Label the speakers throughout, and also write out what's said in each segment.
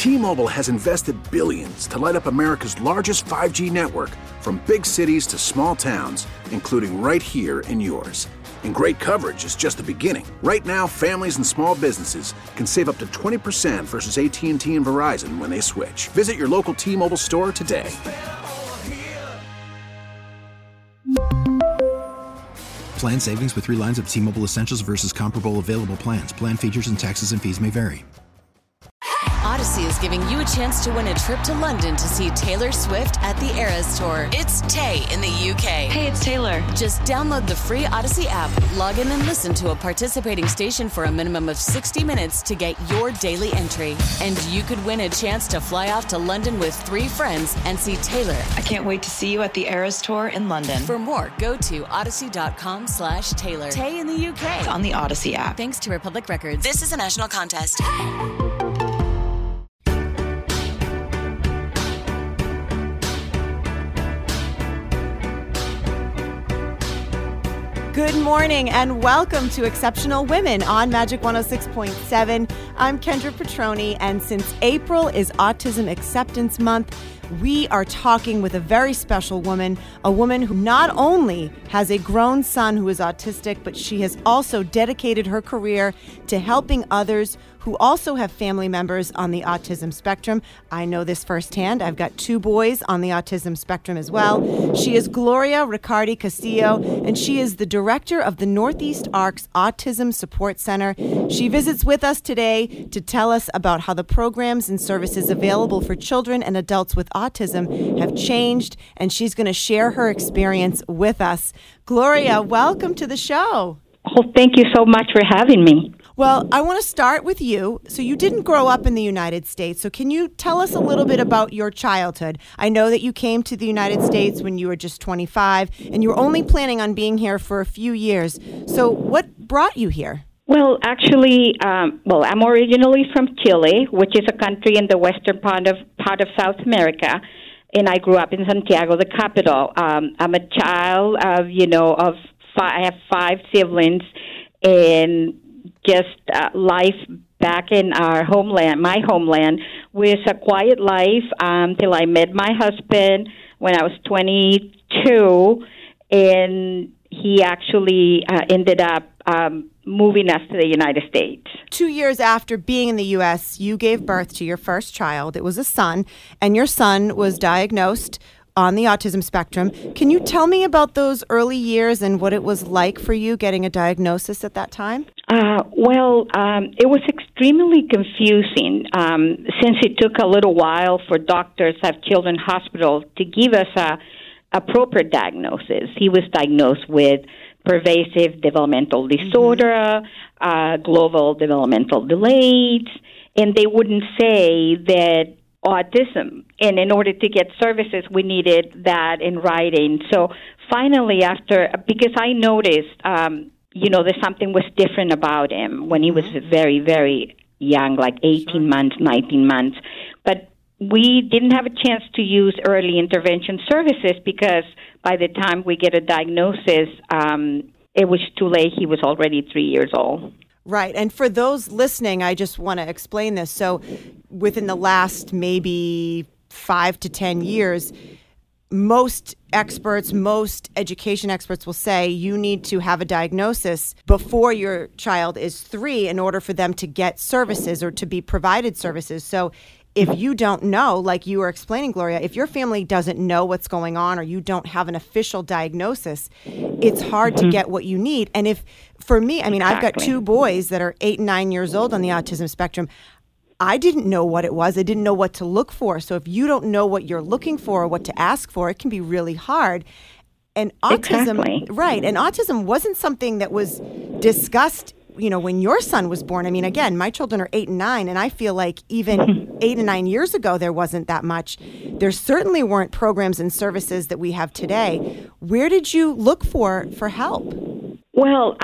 Speaker 1: T-Mobile has invested billions to light up America's largest 5G network, from big cities to small towns, including right here in yours. And great coverage is just the beginning. Right now, families and small businesses can save up to 20% versus AT&T and Verizon when they switch. Visit your local T-Mobile store today.
Speaker 2: Plan savings with 3 lines of T-Mobile Essentials versus comparable available plans. Plan features and taxes and fees may vary.
Speaker 3: Odyssey is giving you a chance to win a trip to London to see Taylor Swift at the Eras Tour. It's Tay in the UK.
Speaker 4: Hey, it's Taylor.
Speaker 3: Just download the free Odyssey app, log in and listen to a participating station for a minimum of 60 minutes to get your daily entry. And you could win a chance to fly off to London with 3 friends and see Taylor.
Speaker 4: I can't wait to see you at the Eras Tour in London.
Speaker 3: For more, go to odyssey.com/Taylor. Tay in the UK.
Speaker 4: It's on the Odyssey app.
Speaker 3: Thanks to Republic Records. This is a national contest.
Speaker 5: Good morning and welcome to Exceptional Women on Magic 106.7. I'm Kendra Petroni, and since April is Autism Acceptance Month, we are talking with a very special woman, a woman who not only has a grown son who is autistic, but she has also dedicated her career to helping others who also have family members on the autism spectrum. I know this firsthand. I've got 2 boys on the autism spectrum as well. She is Gloria Riccardi Castillo, and she is the director of the Northeast Arcs Autism Support Center. She visits with us today to tell us about how the programs and services available for children and adults with autism have changed, and she's going to share her experience with us. Gloria, welcome to the show.
Speaker 6: Oh, thank you so much for having me.
Speaker 5: Well, I want to start with you. So you didn't grow up in the United States. So can you tell us a little bit about your childhood? I know that you came to the United States when you were just 25, and you were only planning on being here for a few years. So what brought you here?
Speaker 6: Well, actually, I'm originally from Chile, which is a country in the western part of South America, and I grew up in Santiago, the capital. I'm a child of, I have 5 siblings, and just life back in our homeland, my homeland, was a quiet life till I met my husband when I was 22, and he actually ended up moving us to the United States.
Speaker 5: 2 years after being in the U.S., you gave birth to your first child. It was a son, and your son was diagnosed on the autism spectrum. Can you tell me about those early years and what it was like for you getting a diagnosis at that time?
Speaker 6: It was extremely confusing since it took a little while for doctors at Children's Hospital to give us a proper diagnosis. He was diagnosed with pervasive developmental disorder, global developmental delays, and they wouldn't say that autism. And in order to get services, we needed that in writing. So finally, because I noticed, that something was different about him when he was very, very young, like 18 months, 19 months. But we didn't have a chance to use early intervention services because by the time we get a diagnosis, it was too late. He was already 3 years old.
Speaker 5: Right. And for those listening, I just want to explain this. So within the last maybe 5 to 10 years, most education experts will say you need to have a diagnosis before your child is 3 in order for them to get services or to be provided services. So if you don't know, like you were explaining, Gloria, if your family doesn't know what's going on or you don't have an official diagnosis, it's hard to get what you need. And for me, I've got 2 boys that are 8 and 9 years old on the autism spectrum. I didn't know what it was. I didn't know what to look for. So if you don't know what you're looking for or what to ask for, it can be really hard. And autism, right, and autism wasn't something that was discussed when your son was born. Again, my children are 8 and 9, and I feel like even 8 and 9 years ago, there wasn't that much. There certainly weren't programs and services that we have today. Where did you look for help?
Speaker 6: Well,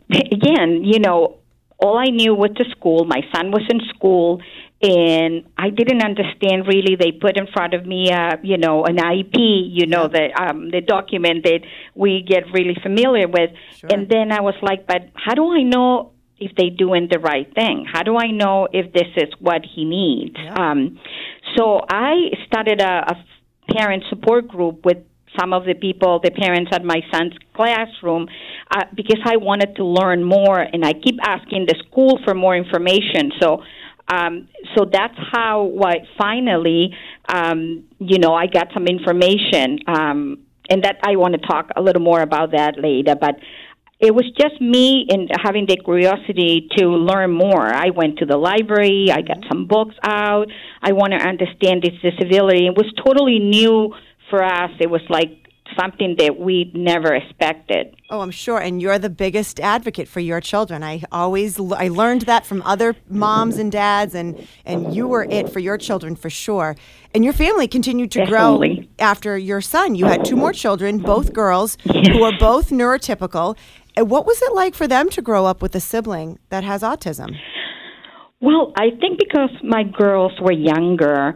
Speaker 6: all I knew was the school. My son was in school, and I didn't understand really. They put in front of me, an IEP, the document that we get really familiar with. Sure. And then I was like, but how do I know if they're doing the right thing? How do I know if this is what he needs?
Speaker 5: Yeah.
Speaker 6: So I started a parent support group with some of the people, the parents at my son's classroom, because I wanted to learn more, and I keep asking the school for more information. So that's how finally, I got some information, and that I want to talk a little more about that later. But it was just me and having the curiosity to learn more. I went to the library. I got some books out. I want to understand this disability. It was totally new for us. It was like something that we never expected.
Speaker 5: Oh, I'm sure. And you're the biggest advocate for your children. I learned that from other moms and dads, and you were it for your children for sure. And your family continued to
Speaker 6: Definitely.
Speaker 5: grow after your son. You had two more children, both girls, who are both neurotypical. And what was it like for them to grow up with a sibling that has autism?
Speaker 6: Well, I think because my girls were younger,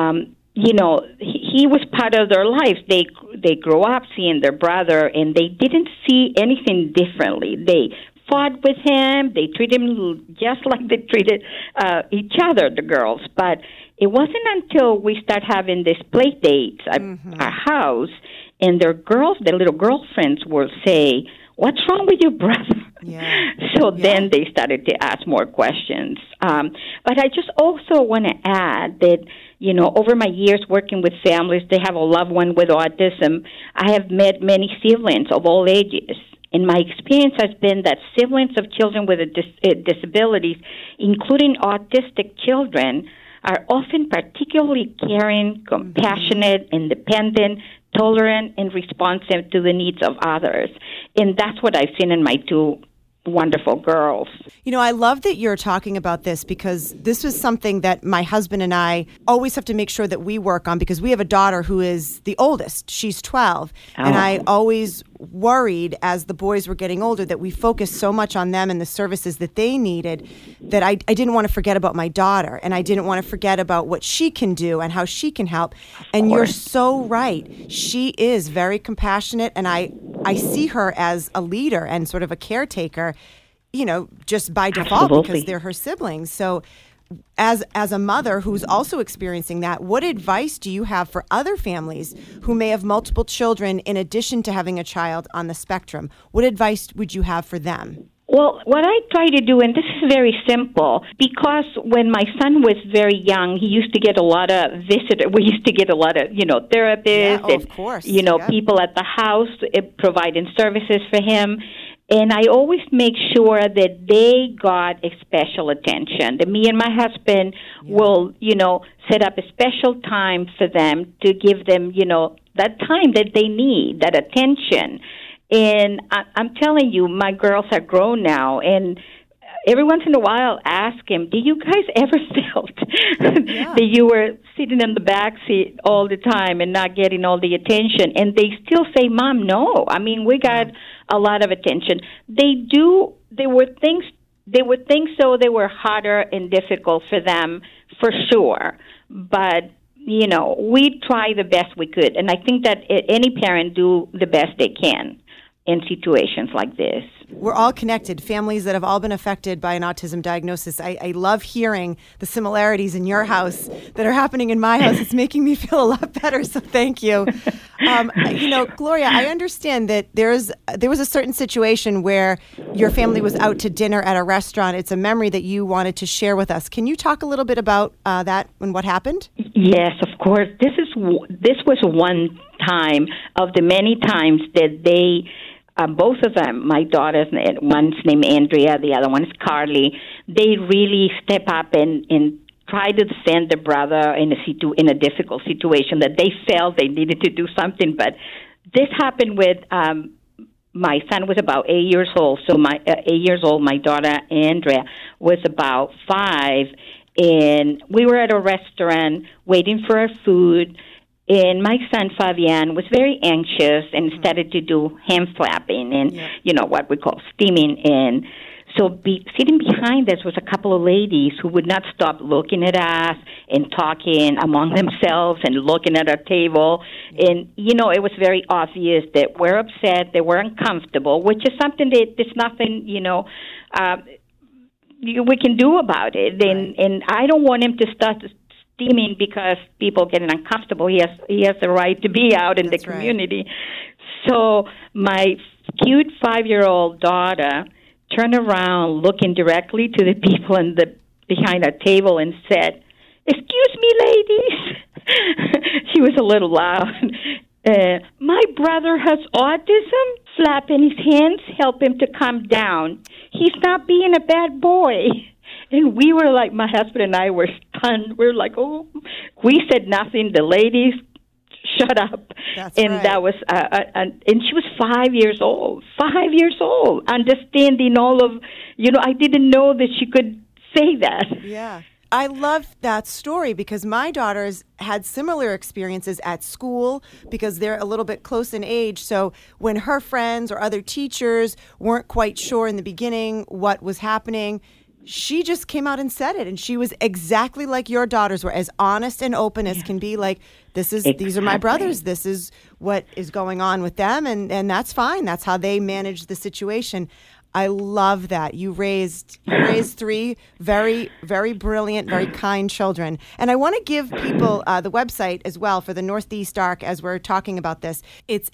Speaker 6: he was part of their lives. They grew up seeing their brother, and they didn't see anything differently. They fought with him. They treated him just like they treated each other, the girls. But it wasn't until we start having these play dates at our house, and their little girlfriends will say, "What's wrong with your brother?"
Speaker 5: Yeah.
Speaker 6: So then they started to ask more questions. But I just also want to add that, over my years working with families, they have a loved one with autism. I have met many siblings of all ages. And my experience has been that siblings of children with disabilities, including autistic children, are often particularly caring, compassionate, independent, tolerant, and responsive to the needs of others. And that's what I've seen in my two wonderful girls.
Speaker 5: I love that you're talking about this, because this was something that my husband and I always have to make sure that we work on, because we have a daughter who is the oldest. She's 12. And I always worried as the boys were getting older that we focused so much on them and the services that they needed that I didn't want to forget about my daughter, and I didn't want to forget about what she can do and how she can help. And you're so right. She is very compassionate, and I see her as a leader and sort of a caretaker, just by default.
Speaker 6: Absolutely.
Speaker 5: Because they're her siblings. So as a mother who's also experiencing that, what advice do you have for other families who may have multiple children in addition to having a child on the spectrum? What advice would you have for them?
Speaker 6: Well, what I try to do, and this is very simple, because when my son was very young, he used to get a lot of visitors. We used to get a lot of, therapists and,
Speaker 5: of course.
Speaker 6: People at the house providing services for him. And I always make sure that they got a special attention. That me and my husband will, set up a special time for them to give them, that time that they need, that attention. And I'm telling you, my girls are grown now, and every once in a while ask him, do you guys ever felt that you were sitting in the back seat all the time and not getting all the attention? And they still say, Mom, no. I mean, we got a lot of attention. There were things so they were harder and difficult for them, for sure. But, we try the best we could. And I think that any parent do the best they can in situations like this.
Speaker 5: We're all connected, families that have all been affected by an autism diagnosis. I love hearing the similarities in your house that are happening in my house. It's making me feel a lot better, so thank you. Gloria, I understand that there was a certain situation where your family was out to dinner at a restaurant. It's a memory that you wanted to share with us. Can you talk a little bit about that and what happened?
Speaker 6: Yes, of course. This was one time of the many times that they... both of them, my daughters, one's named Andrea, the other one is Carly, they really step up and try to defend their brother in a difficult situation that they felt they needed to do something. But this happened with my son was about 8 years old. So my 8 years old, my daughter Andrea was about 5, and we were at a restaurant waiting for our food. And my son, Fabian, was very anxious and started to do hand flapping and, what we call steaming. And so sitting behind us was a couple of ladies who would not stop looking at us and talking among themselves and looking at our table. And, it was very obvious that we're upset, that we're uncomfortable, which is something that there's nothing, we can do about it. And I don't want him to start steaming because people getting uncomfortable. He has the right to be out in the community. Right. So my cute 5-year-old daughter turned around, looking directly to the people behind our table, and said, "Excuse me, ladies." She was a little loud. "My brother has autism." Slapping his hands, help him to calm down. He's not being a bad boy. And we were like, my husband and I were stunned. We were like, oh, we said nothing. The ladies shut up.
Speaker 5: That's
Speaker 6: and
Speaker 5: right.
Speaker 6: That was, and she was 5 years old. 5 years old, understanding all of, I didn't know that she could say that.
Speaker 5: Yeah. I love that story because my daughters had similar experiences at school because they're a little bit close in age. So when her friends or other teachers weren't quite sure in the beginning what was happening, she just came out and said it. And she was exactly like your daughters were, as honest and open as can be. Like, these are my brothers. This is what is going on with them. And that's fine. That's how they manage the situation. I love that. You raised 3 very, very brilliant, very kind children. And I want to give people the website as well for the Northeast Arc as we're talking about this. It's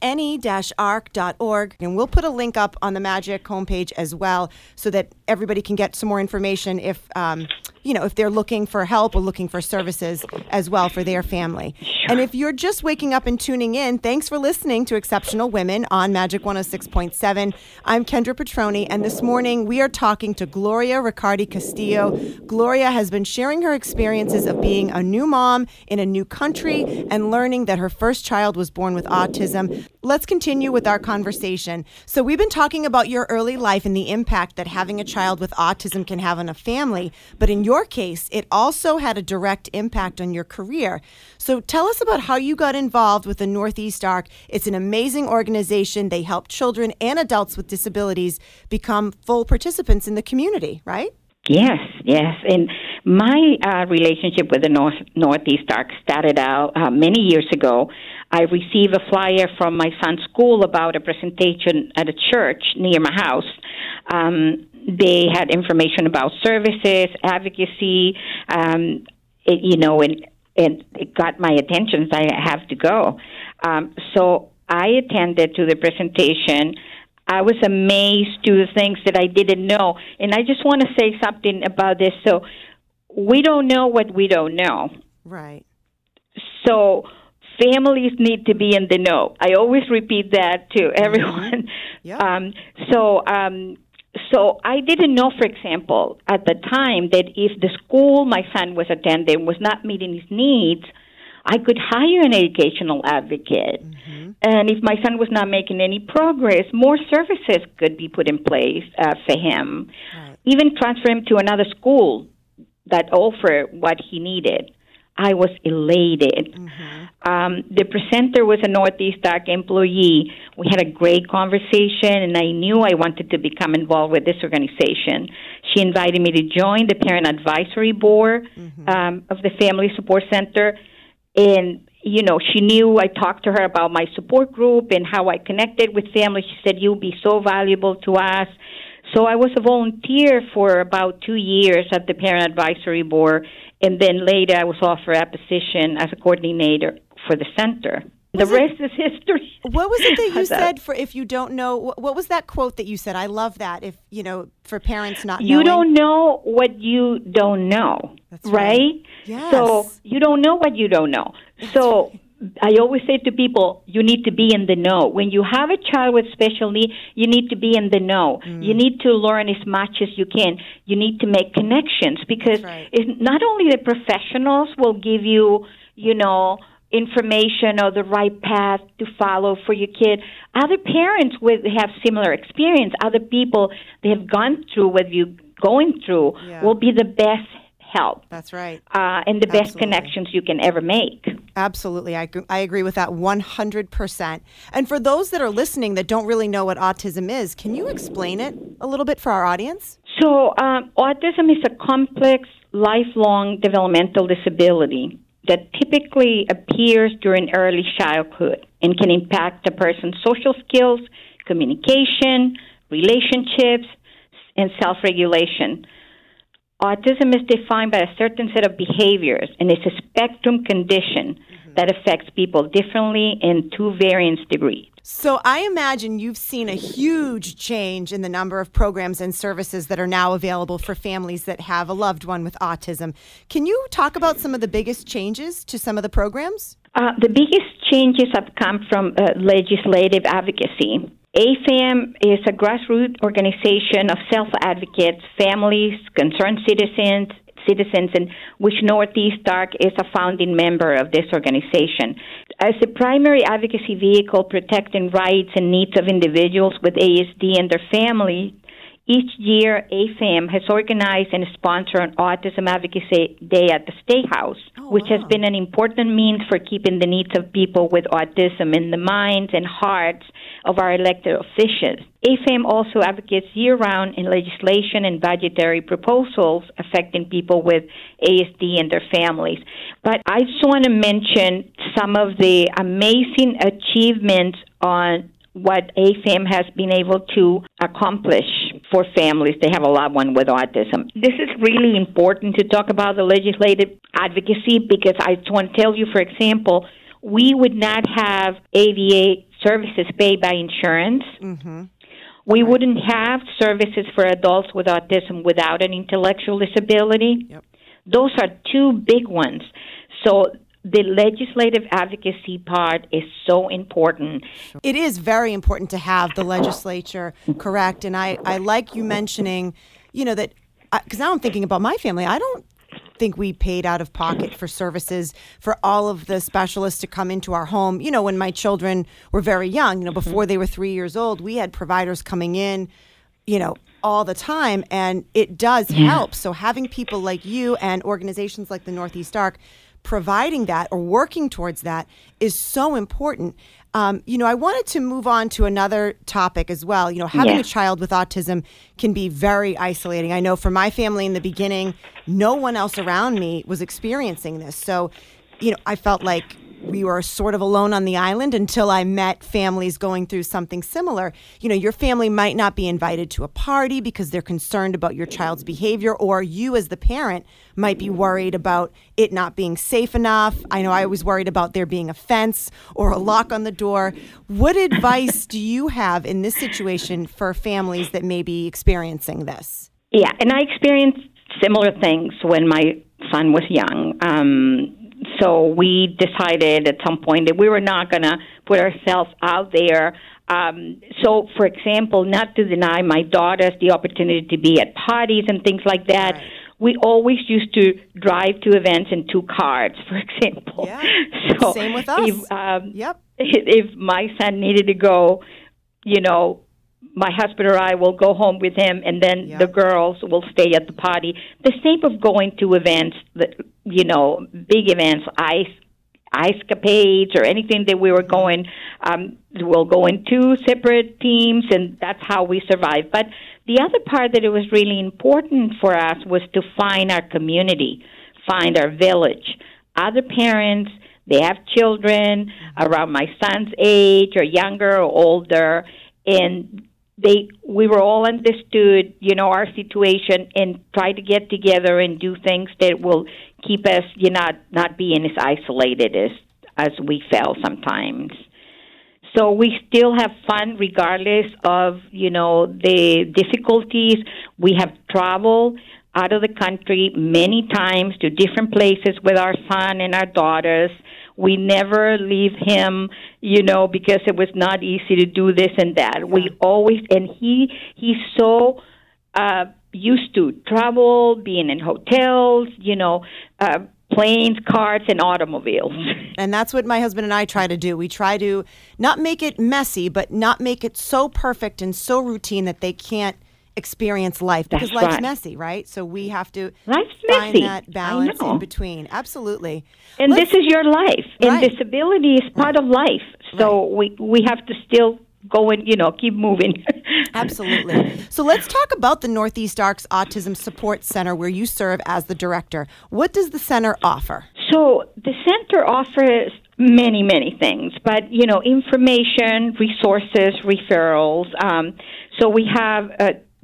Speaker 5: ne-arc.org. And we'll put a link up on the Magic homepage as well so that everybody can get some more information if they're looking for help or looking for services as well for their family. Sure. And if you're just waking up and tuning in, thanks for listening to Exceptional Women on Magic 106.7. I'm Kendra Petroni, and this morning we are talking to Gloria Riccardi Castillo. Gloria has been sharing her experiences of being a new mom in a new country and learning that her first child was born with autism. Let's continue with our conversation. So we've been talking about your early life and the impact that having a child with autism can have on a family, but in your case, it also had a direct impact on your career. So tell us about how you got involved with the Northeast Arc. It's an amazing organization. They help children and adults with disabilities become full participants in the community, right?
Speaker 6: Yes. And my relationship with the Northeast Arc started out many years ago. I received a flyer from my son's school about a presentation at a church near my house. They had information about services, advocacy, and it got my attention. So I have to go. So I attended to the presentation. I was amazed to the things that I didn't know. And I just want to say something about this. So we don't know what we don't know. Right. So families need to be in the know. I always repeat that to everyone. Mm-hmm. So I didn't know, for example, at the time that if the school my son was attending was not meeting his needs, I could hire an educational advocate. Mm-hmm. And if my son was not making any progress, more services could be put in place for him. Right. Even transfer him to another school that offered what he needed. I was elated. Mm-hmm. The presenter was a Northeast Arc employee. We had a great conversation, and I knew I wanted to become involved with this organization. She invited me to join the Parent Advisory Board of the Family Support Center. And, she knew I talked to her about my support group and how I connected with families. She said, "You'll be so valuable to us." So I was a volunteer for about 2 years at the Parent Advisory Board, and then later I was offered a position as a coordinator for the center. The rest is history.
Speaker 5: What was it that you said for if you don't know? What was that quote that you said? I love that. If, for parents not knowing.
Speaker 6: You don't know what you don't know. That's right?
Speaker 5: Yes.
Speaker 6: So you don't know what you don't know. So I always say to people, you need to be in the know. When you have a child with special needs, you need to be in the know. You need to learn as much as you can. You need to make connections because it's not only the professionals will give you, information or the right path to follow for your kid. Other parents have similar experience. Other people they have gone through what you're going through will be the best help.
Speaker 5: That's right.
Speaker 6: And the best connections you can ever make.
Speaker 5: Absolutely. I agree with that 100%. And for those that are listening that don't really know what autism is, can you explain it a little bit for our audience?
Speaker 6: So autism is a complex, lifelong developmental disability that typically appears during early childhood and can impact a person's social skills, communication, relationships, and self-regulation. autism is defined by a certain set of behaviors, and it's a spectrum condition that affects people differently in to various degrees.
Speaker 5: So I imagine you've seen a huge change in the number of programs and services that are now available for families that have a loved one with autism. Can you talk about some of the biggest changes to some of the programs?
Speaker 6: The biggest changes have come from legislative advocacy. AFAM is a grassroots organization of self-advocates, families, concerned citizens, and which Northeast Arc is a founding member of this organization. As a primary advocacy vehicle protecting rights and needs of individuals with ASD and their family, each year AFAM has organized and sponsored an Autism Advocacy Day at the State House, which has been an important means for keeping the needs of people with autism in the minds and hearts of our elected officials. AFAM also advocates year-round in legislation and budgetary proposals affecting people with ASD and their families. But I just want to mention some of the amazing achievements on what AFAM has been able to accomplish for families that have a loved one with autism. This is really important to talk about the legislative advocacy because I just want to tell you, for example, we would not have ABA services paid by insurance. Mm-hmm. We wouldn't have services for adults with autism without an intellectual disability. Yep. Those are two big ones. So the legislative advocacy part is so important.
Speaker 5: It is very important to have the legislature correct. And I like you mentioning, that, because now I'm thinking about my family. I don't think we paid out of pocket for services for all of the specialists to come into our home. When my children were very young, before they were 3 years old, we had providers coming in, all the time. And it does help. So having people like you and organizations like the Northeast Arc providing that or working towards that is so important. I wanted to move on to another topic as well. Having a child with autism can be very isolating. I know for my family in the beginning, no one else around me was experiencing this. So, I felt like we were sort of alone on the island until I met families going through something similar. Your family might not be invited to a party because they're concerned about your child's behavior, or you as the parent might be worried about it not being safe enough. I know I was worried about there being a fence or a lock on the door. What advice do you have in this situation for families that may be experiencing this?
Speaker 6: Yeah, and I experienced similar things when my son was young. So we decided at some point that we were not going to put ourselves out there. So, for example, not to deny my daughters the opportunity to be at parties and things like that, right. We always used to drive to events in 2 cars, for example.
Speaker 5: Yeah.
Speaker 6: So
Speaker 5: same with us.
Speaker 6: If my son needed to go, my husband or I will go home with him, and then the girls will stay at the party. The same of going to events, big events, ice capades or anything that we were going. We'll go in 2 separate teams, and that's how we survive. But the other part that it was really important for us was to find our community, find our village. Other parents, they have children around my son's age or younger or older, and we were all understood, our situation, and try to get together and do things that will keep us, not being as isolated as we felt sometimes. So we still have fun regardless of, the difficulties. We have traveled out of the country many times to different places with our son and our daughters. We never leave him, because it was not easy to do this and that. Yeah. We always, and he's so used to travel, being in hotels, planes, cars, and automobiles.
Speaker 5: And that's what my husband and I try to do. We try to not make it messy, but not make it so perfect and so routine that they can't experience life, because life's messy, right? So we have to find that balance in between. Absolutely.
Speaker 6: And this is your life. And disability is part of life. So we have to still go and, keep moving.
Speaker 5: Absolutely. So let's talk about the Northeast Arc's Autism Support Center, where you serve as the director. What does the center offer?
Speaker 6: So the center offers many, many things, but, information, resources, referrals. So we have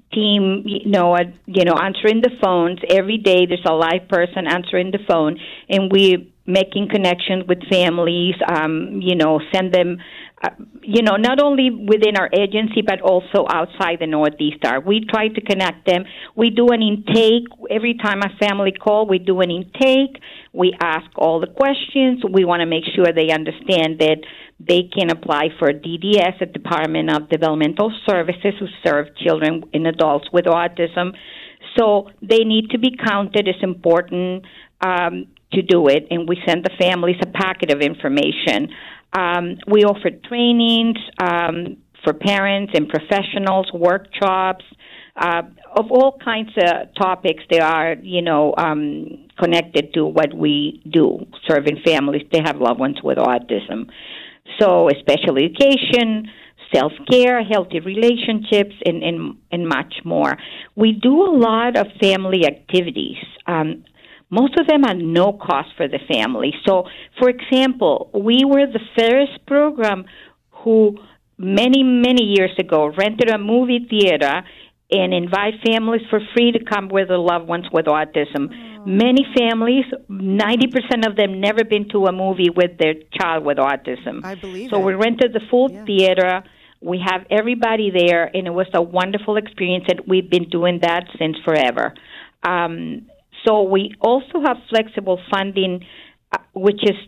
Speaker 6: team, answering the phones every day. There's a live person answering the phone, and we're making connections with families. Send them. Not only within our agency, but also outside the Northeast Star. We try to connect them. We do an intake. Every time a family calls, we do an intake. We ask all the questions. We want to make sure they understand that they can apply for DDS at Department of Developmental Services, who serve children and adults with autism. So they need to be counted. It's important to do it, and we send the families a packet of information. We offer trainings for parents and professionals, workshops of all kinds of topics. They are, connected to what we do, serving families. They have loved ones with autism. So special education, self-care, healthy relationships, and much more. We do a lot of family activities. Most of them are no cost for the family. So, for example, we were the first program who many, many years ago rented a movie theater and invite families for free to come with their loved ones with autism. Many families, 90% of them, never been to a movie with their child with autism.
Speaker 5: I believe
Speaker 6: so
Speaker 5: it.
Speaker 6: We rented the full theater. We have everybody there, and it was a wonderful experience, and we've been doing that since forever. So we also have flexible funding, which is,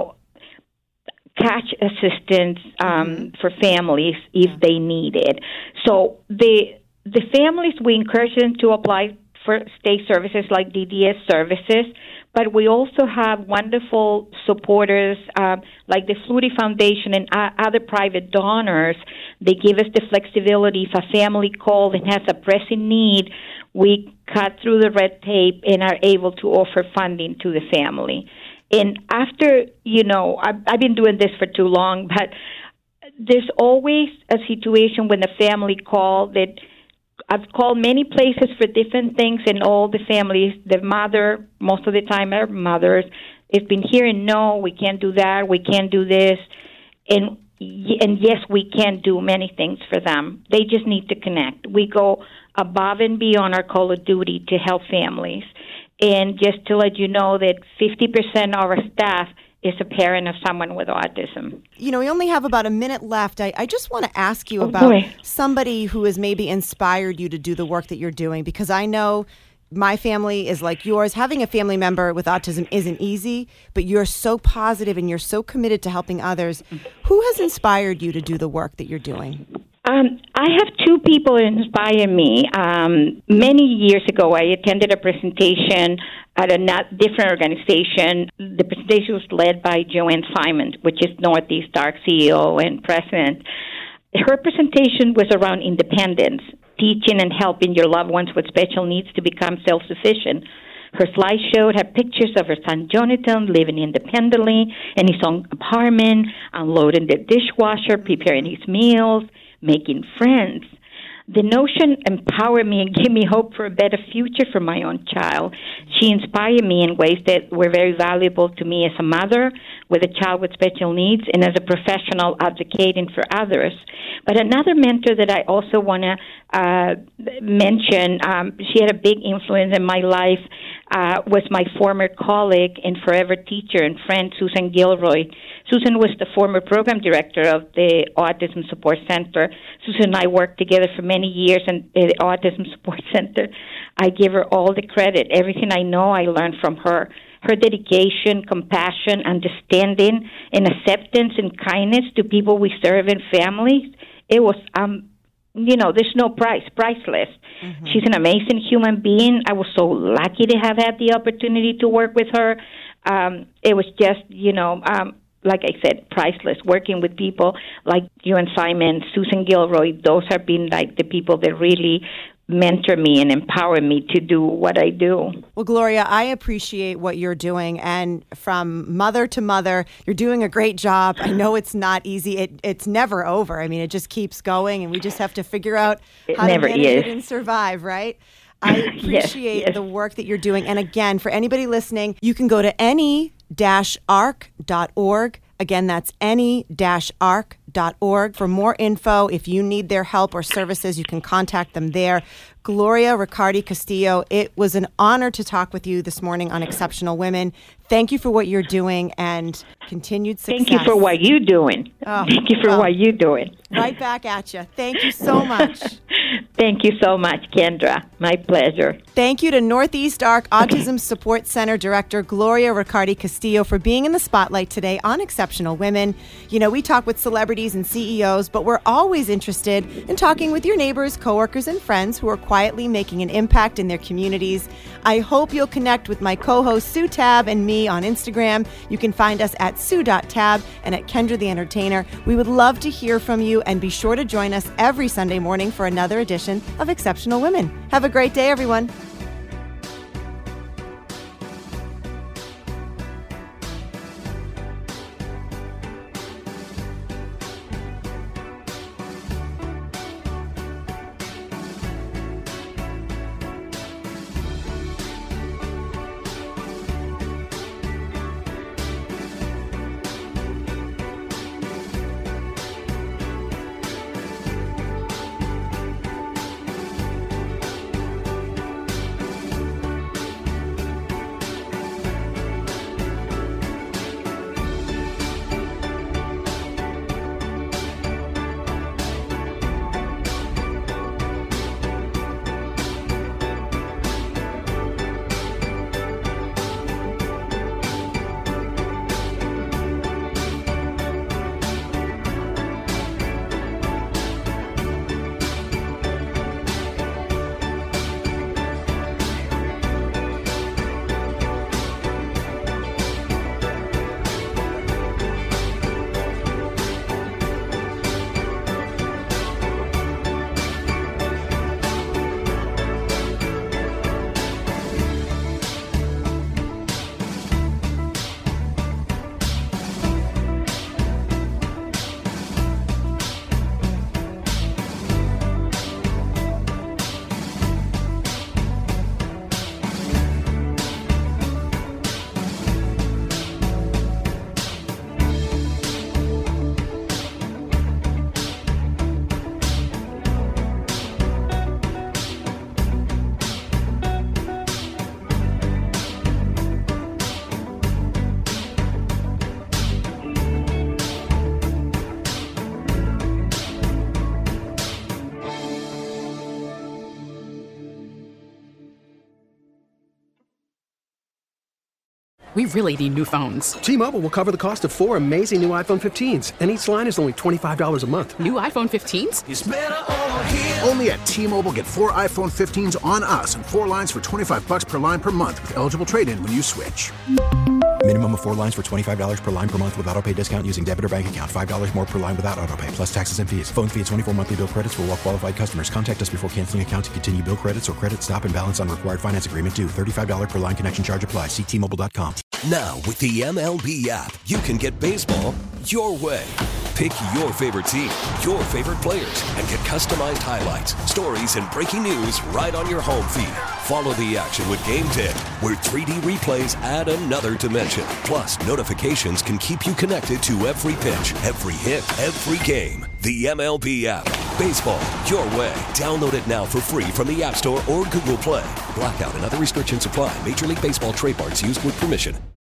Speaker 6: cash assistance for families if they need it. So the families, we encourage them to apply for state services like DDS services, but we also have wonderful supporters like the Flutie Foundation and other private donors. They give us the flexibility. If a family calls and has a pressing need, we cut through the red tape and are able to offer funding to the family. And after, I've been doing this for too long, but there's always a situation when the family call that I've called many places for different things, and all the families, the mother, most of the time our mothers, have been hearing, no, we can't do that, we can't do this. And yes, we can do many things for them. They just need to connect. We go above and beyond our call of duty to help families. And just to let you know that 50% of our staff is a parent of someone with autism.
Speaker 5: We only have about a minute left. I just want to ask you about somebody who has maybe inspired you to do the work that you're doing, because I know my family is like yours. Having a family member with autism isn't easy, but you're so positive and you're so committed to helping others. Who has inspired you to do the work that you're doing?
Speaker 6: I have two people that inspire me. Many years ago, I attended a presentation at a different organization. The presentation was led by Joanne Simon, which is Northeast Star CEO and president. Her presentation was around independence, teaching and helping your loved ones with special needs to become self-sufficient. Her slide showed her pictures of her son Jonathan living independently in his own apartment, unloading the dishwasher, preparing his meals, making friends. The notion empowered me and gave me hope for a better future for my own child. She inspired me in ways that were very valuable to me as a mother with a child with special needs and as a professional advocating for others. But another mentor that I also want to mention, she had a big influence in my life, was my former colleague and forever teacher and friend, Susan Gilroy. Susan was the former program director of the Autism Support Center. Susan and I worked together for many years in the Autism Support Center. I give her all the credit. Everything I know, I learned from her. Her dedication, compassion, understanding, and acceptance and kindness to people we serve and families, it was, there's no priceless. Mm-hmm. She's an amazing human being. I was so lucky to have had the opportunity to work with her. It was just, like I said, priceless. Working with people like you and Simon, Susan Gilroy, those have been like the people that really mentor me and empower me to do what I do.
Speaker 5: Well, Gloria, I appreciate what you're doing. And from mother to mother, you're doing a great job. I know it's not easy. It's never over. I mean, it just keeps going, and we just have to figure out how to manage it and survive, right? I appreciate the work that you're doing. And again, for anybody listening, you can go to any-arc.org. Again, that's any-arc.org. For more info, if you need their help or services, you can contact them there. Gloria Riccardi Castillo, it was an honor to talk with you this morning on Exceptional Women. Thank you for what you're doing and continued success.
Speaker 6: Thank you for what you're doing. Thank you for what you're doing.
Speaker 5: Right back at you. Thank you so much.
Speaker 6: Thank you so much, Kendra. My pleasure.
Speaker 5: Thank you to Northeast Arc Autism Support Center Director Gloria Riccardi Castillo for being in the spotlight today on Exceptional Women. You know, we talk with celebrities and CEOs, but we're always interested in talking with your neighbors, coworkers, and friends who are quietly making an impact in their communities. I hope you'll connect with my co-host Sue Tab and me on Instagram. You can find us at sue.tab and at Kendra the Entertainer. We would love to hear from you, and be sure to join us every Sunday morning for another edition of Exceptional Women. Have a great day, everyone.
Speaker 7: We really need new phones.
Speaker 8: T-Mobile will cover the cost of 4 amazing new iPhone 15s, and each line is only $25 a month.
Speaker 7: New iPhone 15s?
Speaker 1: It's better over here. Only at T-Mobile, get 4 iPhone 15s on us and 4 lines for $25 per line per month with eligible trade-in when you switch.
Speaker 2: Minimum of 4 lines for $25 per line per month with autopay discount using debit or bank account. $5 more per line without autopay, plus taxes and fees. Phone fee at 24 monthly bill credits for well-qualified customers. Contact us before canceling account to continue bill credits or credit stop and balance on required finance agreement due. $35 per line connection charge applies. See T-Mobile.com.
Speaker 9: Now, with the MLB app, you can get baseball your way. Pick your favorite team, your favorite players, and get customized highlights, stories, and breaking news right on your home feed. Follow the action with Game Day, where 3D replays add another dimension. Plus, notifications can keep you connected to every pitch, every hit, every game. The MLB app. Baseball your way. Download it now for free from the App Store or Google Play. Blackout and other restrictions apply. Major League Baseball trademarks used with permission.